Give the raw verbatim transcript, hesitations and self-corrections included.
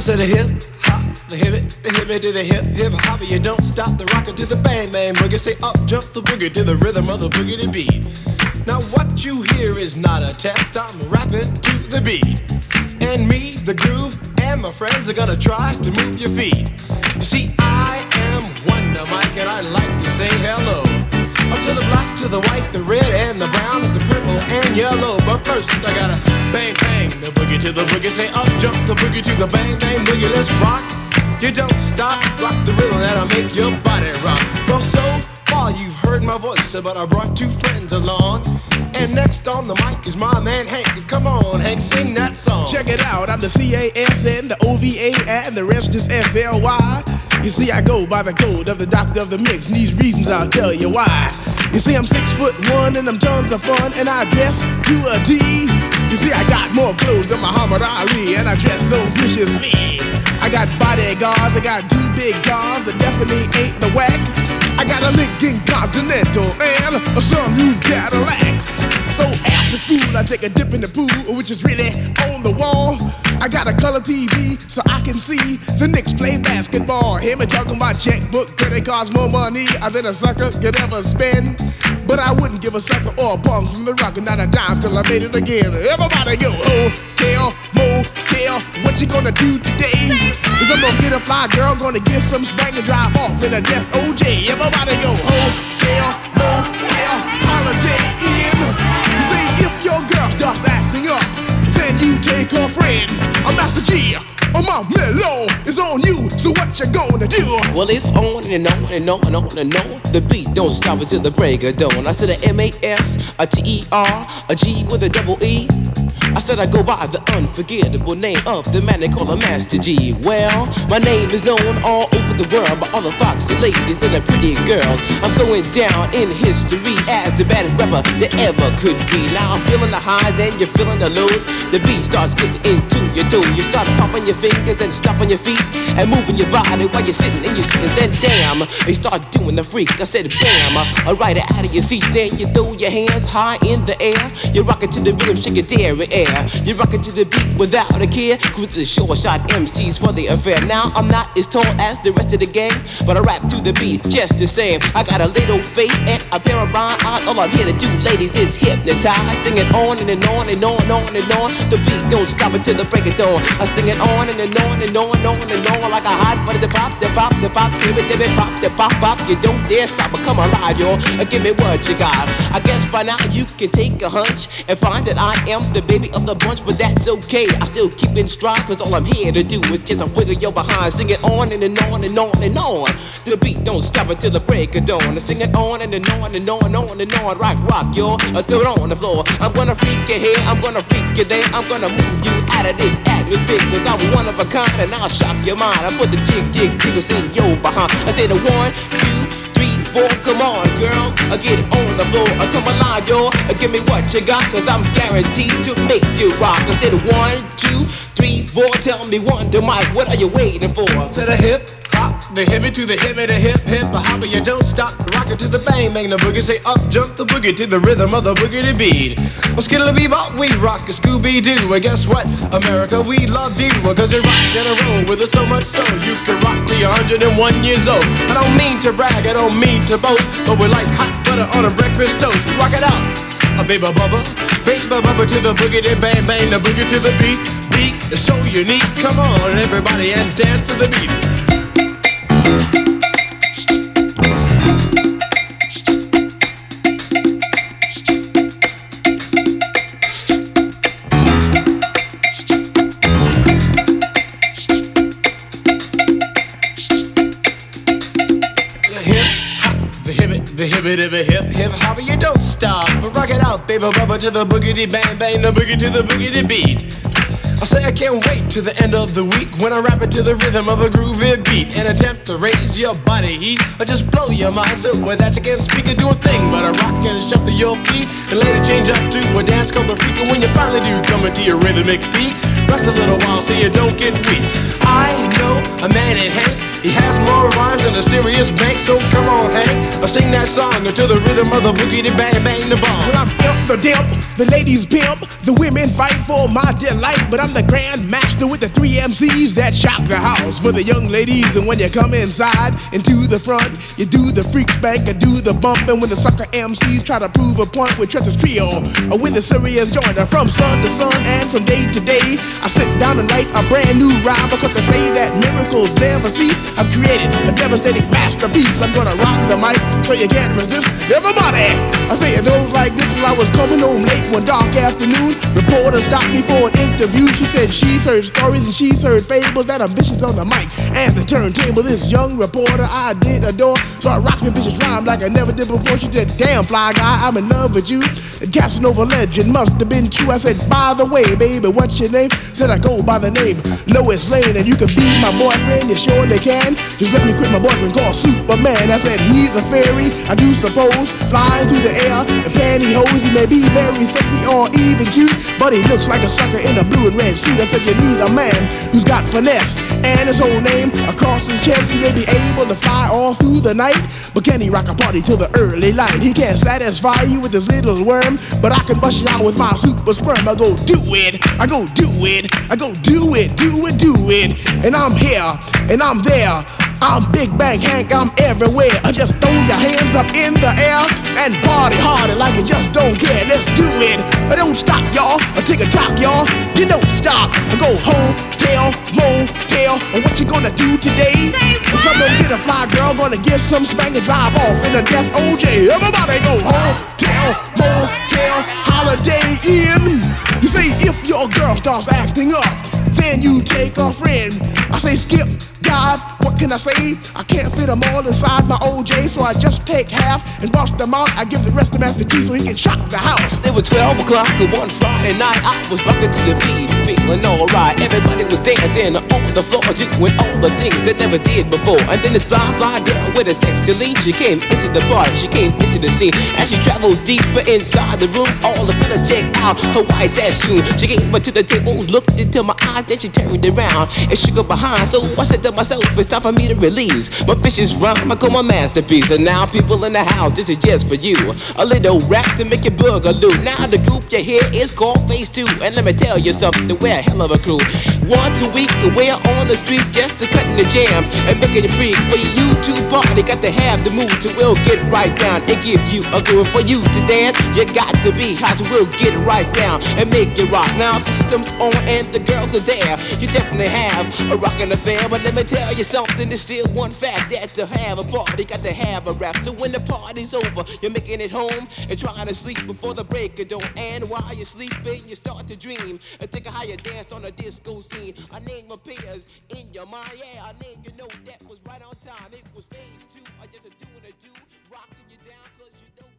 said the hip hop, the hip it, the hip it to the hip hip hop. You don't stop the rocker to the bang bang boogie. Say up jump the boogie to the rhythm of the boogie to beat. Now what you hear is not a test. I'm rapping to the beat, and me, the groove, and my friends are gonna try to move your feet. You see, I am Wonder Mike, and I like to say hello to the black, to the white, the red, and the brown, the purple, and yellow. But first, I gotta bang, bang, the boogie to the boogie. Say up, jump the boogie to the bang, bang, boogie. Let's rock. You don't stop, rock the rhythm that'll make your body rock. Well, so far you've heard my voice, but I brought two friends along. And next on the mic is my man Hank. Come on, Hank, sing that song. Check it out, I'm the C A S N, the O V A, and the rest is F L Y. You see, I go by the code of the doctor of the mix, and these reasons I'll tell you why. You see, I'm six foot one, and I'm tons of fun, and I dress to a T. You see, I got more clothes than Muhammad Ali, and I dress so viciously. I got bodyguards, I got two big cars that definitely ain't the whack. I got a Lincoln Continental and a sunroof Cadillac. So after school, I take a dip in the pool, which is really on the wall. I got a color T V so I can see the Knicks play basketball. Hear me talking my checkbook, credit cards more money than a sucker could ever spend. But I wouldn't give a sucker or a bum from the rock, not a dime till I made it again. Everybody go, hotel, motel, what you gonna do today? Is I'm gonna get a fly girl, gonna get some spank and drive off in a death O J. Everybody go, hotel, motel, holiday inn. You see, if your girl starts acting up, then you take her friend. I'm Master G, oh my mellow is on you, so what you gonna do? Well, it's on and on and on and on and on. The beat don't stop until the break of dawn. I said a M A S, a T E R, a G with a double E. I said I go by the unforgettable name of the man they call a Master G. Well, my name is known all over the world by all the foxy ladies and the pretty girls. I'm going down in history as the baddest rapper that ever could be. Now I'm feeling the highs and you're feeling the lows. The beat starts getting into your toe. You start popping your fingers and stomping your feet and moving your body while you're sitting and you're sitting. Then damn, you start doing the freak. I said bam, I ride it out of your seat. Then you throw your hands high in the air. You rock it to the rhythm, shake your dairy air. You rock it to the beat without a care. Cruise the short shot M Cs for the affair. Now I'm not as tall as the rest of the gang, but I rap to the beat just the same. I got a little face and a pair of rhyme eyes. All I'm here to do, ladies, is hypnotize. Sing it on and, and on and on and on and on. The beat don't stop until the break of dawn. I sing it on and, and on and on and on and on like a hot butter. The pop, the pop, the pop, give it, give it, pop, the pop, pop. You don't dare stop or come alive, y'all. Give me what you got. I guess by now you can take a hunch and find that I am the baby of the bunch, but that's okay. I still keep in stride, cause all I'm here to do is just a wiggle your behind. Sing it on and, and on and on and on. The beat don't stop until the break of dawn. I sing it on and, and on and on and on and on. Rock, rock, y'all. I throw it on the floor. I'm gonna freak you here, I'm gonna freak you there. I'm gonna move you out of this atmosphere, cause I'm one of a kind and I'll shock your mind. I put the jig, jig, jiggles in your behind. I say the one, two, three, four, come on, girls, I get on the floor, I come alive, y'all, give me what you got, cause I'm guaranteed to make you rock. I said one, two, three, four, tell me one, to Mike, what are you waiting for? To the hip hop, the hippie to the hippie, the hip hip, the hopper, you don't stop, rock it to the bang, bang the boogie, say up, jump the boogie to the rhythm of the boogie to beat. Well, skittle bebop, we rock a Scooby-Doo, and guess what, America, we love you, cause you rock in a row with us so much so, you can rock till you're one hundred and one years old. I don't mean to brag, I don't mean to boast, but we're like hot butter on a breakfast toast. Rock it out, a baby bubba, baby bubba to the boogie, then bang bang the boogie to the beat. Beat is so unique. Come on, everybody, and dance to the beat. The hippie dippy hip hip hopper, you don't stop, but rock it out, baby bubba to the boogity bang bang, the boogie to the boogity beat. I say I can't wait to the end of the week when I rap it to the rhythm of a groovy beat and attempt to raise your body heat or just blow your mind so with that you can't speak or do a thing but a rock and shuffle your feet and later change up to a dance called the freak. And when you finally do come into your rhythmic beat, rest a little while so you don't get weak. I know a man in Hank. He has more rhymes than a serious bank. So come on, Hank, I'll sing that song to the rhythm of the boogie, the bang, bang, the bomb. When I'm imp, the dimp, the ladies pimp, the women fight for my delight. But I'm the grand master with the three M Cs that shock the house for the young ladies. And when you come inside into the front, you do the freak spank, I do the bump. And when the sucker M Cs try to prove a point with Treacher's Trio, or when the serious joiner from sun to sun and from day to day, I sit down and write a brand new rhyme because they say that miracles never cease. I've created a devastating masterpiece. I'm gonna rock the mic so you can't resist. Everybody, I say it goes like this. While I was coming home late one dark afternoon, reporter stopped me for an interview. She said she's heard stories and she's heard fables that are vicious on the mic and the turntable. This young reporter I did adore, so I rocked the vicious rhyme like I never did before. She said, damn fly guy, I'm in love with you. The Casanova legend must have been true. I said, by the way, baby, what's your name? Said I go by the name Lois Lane, and you can be my boyfriend, you surely can. Just let me quit my boyfriend called Superman. I said, he's a fairy, I do suppose, flying through the air in pantyhose. He may be very sexy or even cute, but he looks like a sucker in a blue and red suit. I said, you need a man who's got finesse and his whole name across his chest. He may be able to fly all through the night, but can he rock a party till the early light? He can't satisfy you with his little worm, but I can bust you out with my super sperm. I go do it, I go do it, I go do it, do it, do it. And I'm here, and I'm there. I'm Big Bang Hank, I'm everywhere. I just throw your hands up in the air and party harder like you just don't care. Let's do it. I don't stop, y'all. I take a talk, y'all. You don't stop. I go hotel, motel. And what you gonna do today? Someone get a fly girl, gonna get some spank and drive off in a death O J. Everybody go hotel, motel, holiday inn. You say if your girl starts acting up, then you take a friend. I say skip, dive, what can I say? I can't fit them all inside my O J, so I just take half and bust them out. I give the rest to Master G so he can shock the house. It was twelve o'clock one Friday night. I was rocking to the beat, feeling alright. Everybody was dancing on the floor, doing all the things they never did before. And then this fly, fly girl with a sexy lean, she came into the bar, she came into the scene. As she traveled deeper inside the room, all the fellas checked out her white ass shoe. She came up to the table, looked into my eyes, then she turned around and shook her behind. So I said to myself, it's time for me to release my vicious rhyme. I call my masterpiece. And now people in the house, this is just for you. A little rap to make you boogaloo. Now the group you hear is called Phase Two, and let me tell you something, we're a hell of a crew. Once a week we're on the street just to cutting the jams and making it free. For you to party, got to have the mood to we'll get right down and give you a groove. For you to dance, you got to be hot, so we'll get it right down and make it rock. Now if the system's on and the girls are there, you definitely have a rockin' affair. But let me tell you something, there's still one fact, that to have a party, got to have a rap. So when the party's over, you're making it home and trying to sleep before the break of dawn. And while you're sleeping, you start to dream and think of how you danced on a disco scene. A name appears in your mind, yeah, a name you know that was right on time. It was Phase Two, I just a doing a do, rocking you down cause you know